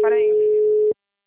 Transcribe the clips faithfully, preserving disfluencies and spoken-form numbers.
Peraí.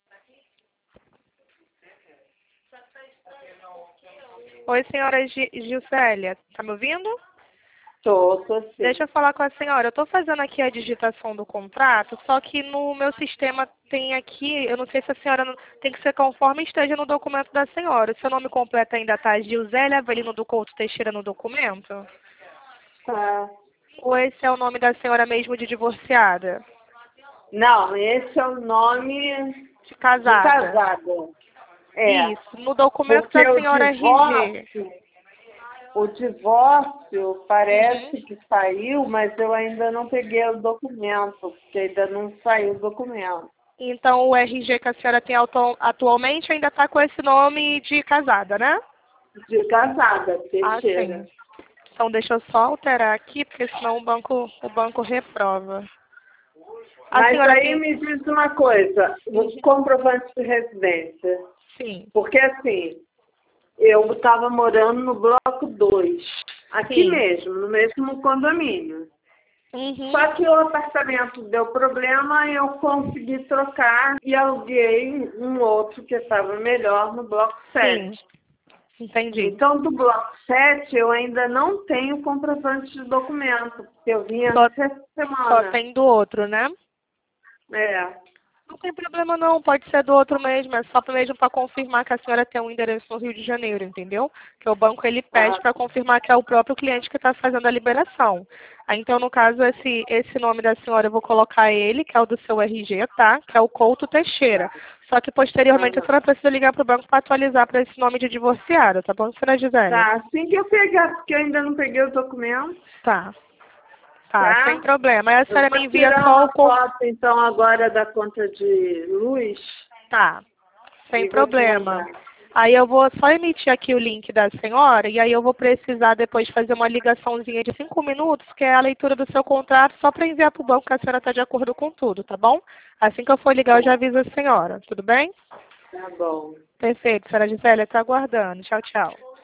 Oi, senhora Gi- Gilcélia. Tá me ouvindo? Tô, tô sim. Deixa eu falar com a senhora. Eu estou fazendo aqui a digitação do contrato, só que no meu sistema tem aqui, eu não sei se a senhora não- tem que ser conforme esteja no documento da senhora. O seu nome completo ainda está Gilzélia Avelino do Couto Teixeira no documento? Tá. Ou esse é o nome da senhora mesmo de divorciada? Não, esse é o nome De de casada? casada. É. Isso. No documento Porque da o senhora R G. divórcio, o divórcio parece Uhum. que saiu, mas eu ainda não peguei o documento, porque ainda não saiu o documento. Então o R G que a senhora tem atu- atualmente ainda está com esse nome de casada, né? De casada, Ah, Teixeira. sim. Então deixa eu só alterar aqui, porque senão o banco, o banco reprova. A Mas senhora aí tem. me diz uma coisa, o comprovante de residência. Sim, Porque assim, eu estava morando no bloco dois, aqui sim. mesmo, no mesmo condomínio. Uhum. Só que o apartamento deu problema e eu consegui trocar e aluguei um outro que estava melhor no bloco Sim, sete. entendi. Então, do bloco sete eu ainda não tenho comprovante de documento, porque eu vim Só, essa só semana. tem do outro, né? É, Não tem problema não, pode ser do outro mesmo, é só mesmo para confirmar que a senhora tem um endereço no Rio de Janeiro, entendeu? Que o banco ele pede tá, para confirmar que é o próprio cliente que está fazendo a liberação. Aí, então, no caso, esse, esse nome da senhora eu vou colocar ele, que é o do seu R G, tá? Que é o Couto Teixeira. Só que posteriormente a tá. senhora precisa ligar para o banco para atualizar para esse nome de divorciada, tá bom, senhora Gisele? Tá, assim que eu pegar, porque eu ainda não peguei o documento, Tá, tá, sem tá? problema. Aí a Eu senhora vou me envia tirar só o... uma com- foto, então, agora da conta de luz Tá, sem e vou te problema. mandar. Aí eu vou só emitir aqui o link da senhora e aí eu vou precisar depois fazer uma ligaçãozinha de cinco minutos, que é a leitura do seu contrato, só para enviar para o banco que a senhora está de acordo com tudo, tá bom? Assim que eu for ligar, eu já aviso a senhora, tudo bem? Tá bom. Perfeito, senhora Gisele, está aguardando. Tchau, tchau.